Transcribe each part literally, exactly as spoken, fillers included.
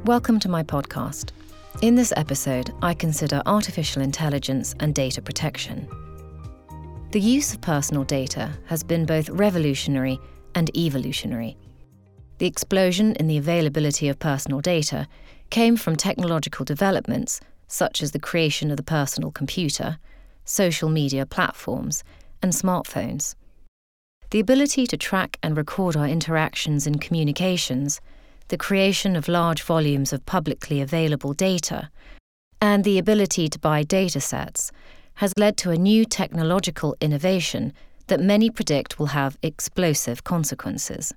Welcome to my podcast. In this episode, I consider artificial intelligence and data protection. The use of personal data has been both revolutionary and evolutionary. The explosion in the availability of personal data came from technological developments such as the creation of the personal computer, social media platforms, and smartphones. The ability to track and record our interactions and communications, the creation of large volumes of publicly available data, and the ability to buy datasets has led to a new technological innovation that many predict will have explosive consequences.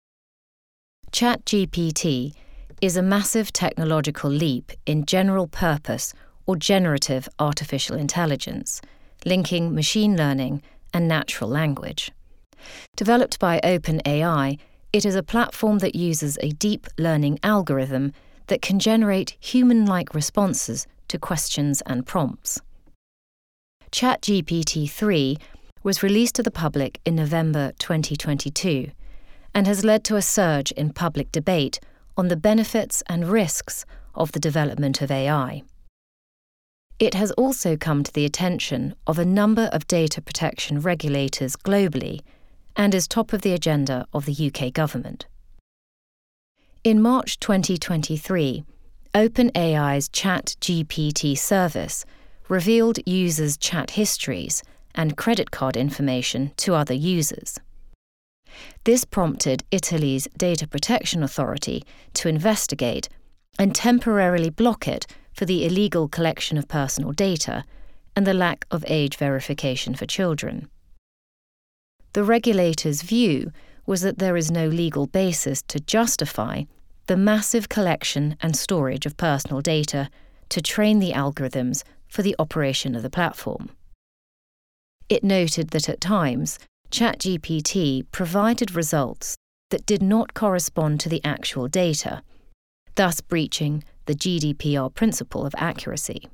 ChatGPT is a massive technological leap in general purpose or generative artificial intelligence, linking machine learning and natural language. Developed by OpenAI, it is a platform that uses a deep learning algorithm that can generate human-like responses to questions and prompts. ChatGPT three was released to the public in November twenty twenty-two and has led to a surge in public debate on the benefits and risks of the development of A I. It has also come to the attention of a number of data protection regulators globally and is top of the agenda of the U K government. In March twenty twenty-three, OpenAI's ChatGPT service revealed users' chat histories and credit card information to other users. This prompted Italy's Data Protection Authority to investigate and temporarily block it for the illegal collection of personal data and the lack of age verification for children. The regulator's view was that there is no legal basis to justify the massive collection and storage of personal data to train the algorithms for the operation of the platform. It noted that at times, ChatGPT provided results that did not correspond to the actual data, thus breaching the G D P R principle of accuracy.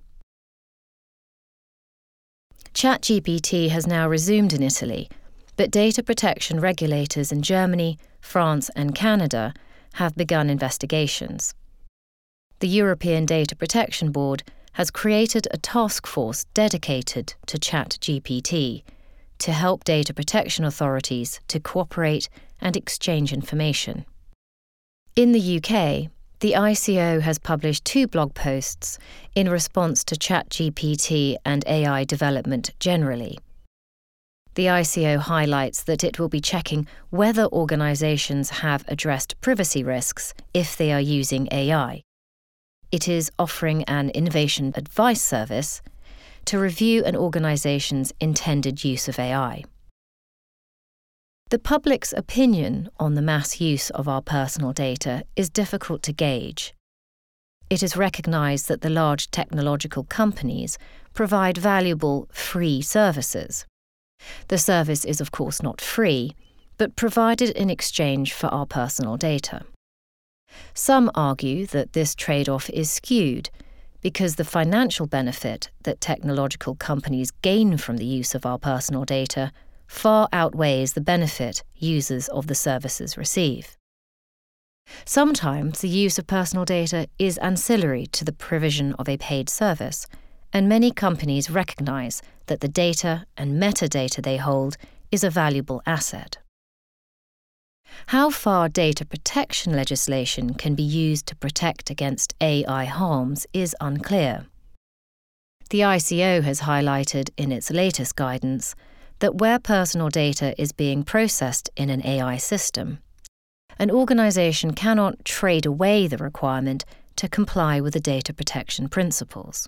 ChatGPT has now resumed in Italy, but data protection regulators in Germany, France, and Canada have begun investigations. The European Data Protection Board has created a task force dedicated to ChatGPT to help data protection authorities to cooperate and exchange information. In the U K, the I C O has published two blog posts in response to ChatGPT and A I development generally. The I C O highlights that it will be checking whether organisations have addressed privacy risks if they are using A I. It is offering an innovation advice service to review an organisation's intended use of A I. The public's opinion on the mass use of our personal data is difficult to gauge. It is recognised that the large technological companies provide valuable free services. The service is of course not free, but provided in exchange for our personal data. Some argue that this trade-off is skewed because the financial benefit that technological companies gain from the use of our personal data far outweighs the benefit users of the services receive. Sometimes the use of personal data is ancillary to the provision of a paid service, and many companies recognise that the data and metadata they hold is a valuable asset. How far data protection legislation can be used to protect against A I harms is unclear. The I C O has highlighted in its latest guidance that where personal data is being processed in an A I system, an organisation cannot trade away the requirement to comply with the data protection principles.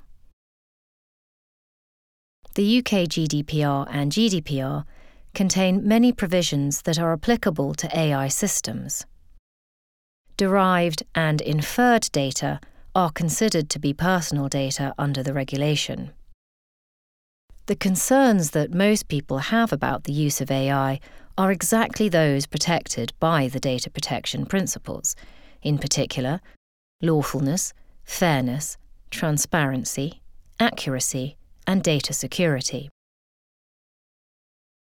The U K G D P R and G D P R contain many provisions that are applicable to A I systems. Derived and inferred data are considered to be personal data under the regulation. The concerns that most people have about the use of A I are exactly those protected by the data protection principles, in particular, lawfulness, fairness, transparency, accuracy, and data security.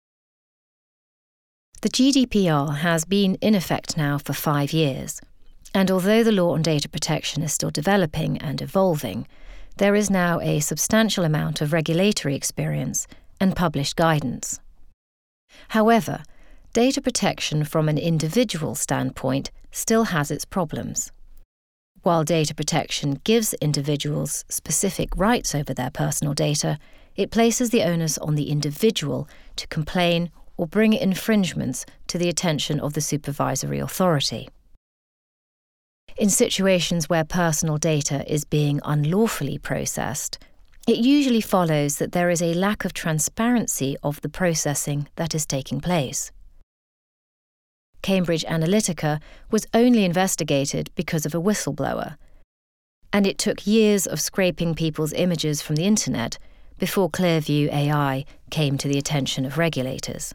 The G D P R has been in effect now for five years, And although the law on data protection is still developing and evolving, there is now a substantial amount of regulatory experience and published guidance. However, data protection from an individual standpoint still has its problems. While data protection gives individuals specific rights over their personal data, it places the onus on the individual to complain or bring infringements to the attention of the supervisory authority. In situations where personal data is being unlawfully processed, it usually follows that there is a lack of transparency of the processing that is taking place. Cambridge Analytica was only investigated because of a whistleblower, and it took years of scraping people's images from the internet before Clearview A I came to the attention of regulators.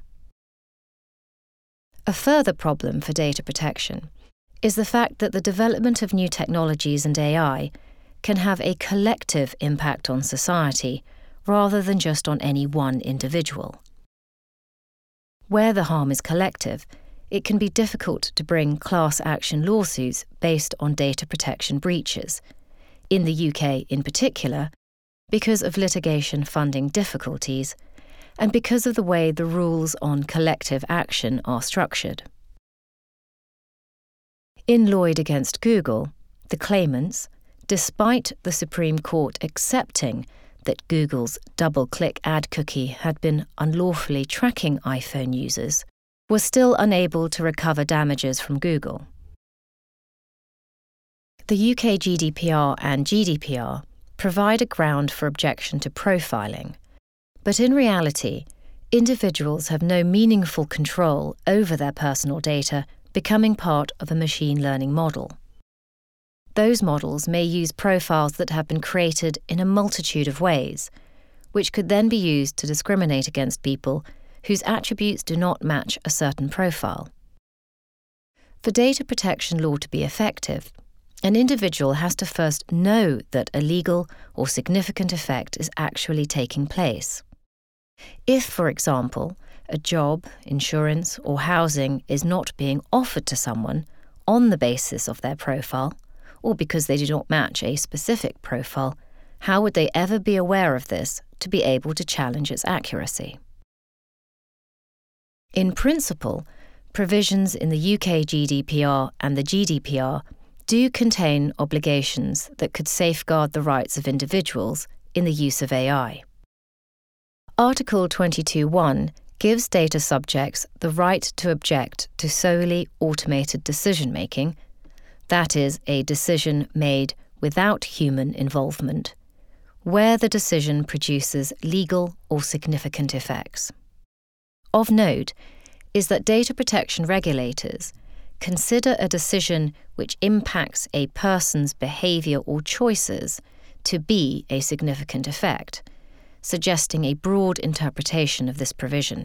A further problem for data protection is the fact that the development of new technologies and A I can have a collective impact on society rather than just on any one individual. Where the harm is collective, it can be difficult to bring class action lawsuits based on data protection breaches, in the U K in particular, because of litigation funding difficulties and because of the way the rules on collective action are structured. In Lloyd against Google, the claimants, despite the Supreme Court accepting that Google's double-click ad cookie had been unlawfully tracking iPhone users, were still unable to recover damages from Google. The U K G D P R and G D P R provide a ground for objection to profiling, but in reality, individuals have no meaningful control over their personal data becoming part of a machine learning model. Those models may use profiles that have been created in a multitude of ways, which could then be used to discriminate against people whose attributes do not match a certain profile. For data protection law to be effective, an individual has to first know that a legal or significant effect is actually taking place. If, for example, a job, insurance, or housing is not being offered to someone on the basis of their profile, or because they do not match a specific profile, how would they ever be aware of this to be able to challenge its accuracy? In principle, provisions in the U K G D P R and the G D P R do contain obligations that could safeguard the rights of individuals in the use of A I. Article twenty-two point one gives data subjects the right to object to solely automated decision-making, that is, a decision made without human involvement, where the decision produces legal or significant effects. Of note is that data protection regulators consider a decision which impacts a person's behaviour or choices to be a significant effect, suggesting a broad interpretation of this provision.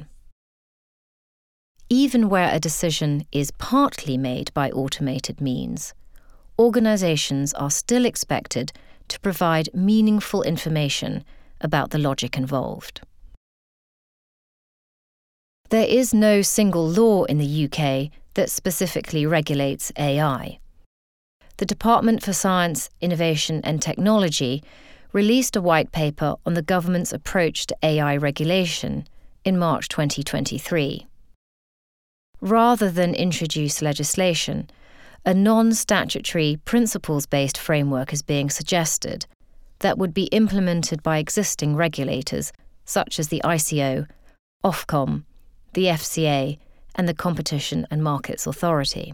Even where a decision is partly made by automated means, organisations are still expected to provide meaningful information about the logic involved. There is no single law in the U K that specifically regulates A I. The Department for Science, Innovation and Technology released a white paper on the government's approach to A I regulation in March twenty twenty-three. Rather than introduce legislation, a non-statutory principles-based framework is being suggested that would be implemented by existing regulators such as the I C O, Ofcom, the F C A, and the Competition and Markets Authority.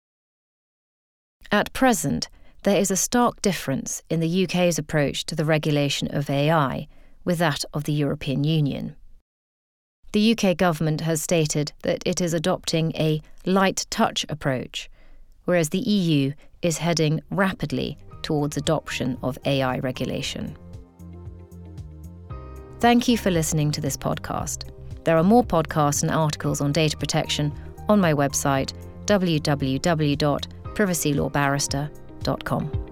At present, there is a stark difference in the U K's approach to the regulation of A I with that of the European Union. The U K government has stated that it is adopting a light touch approach, whereas the E U is heading rapidly towards adoption of A I regulation. Thank you for listening to this podcast. There are more podcasts and articles on data protection on my website, w w w dot privacy law barrister dot com.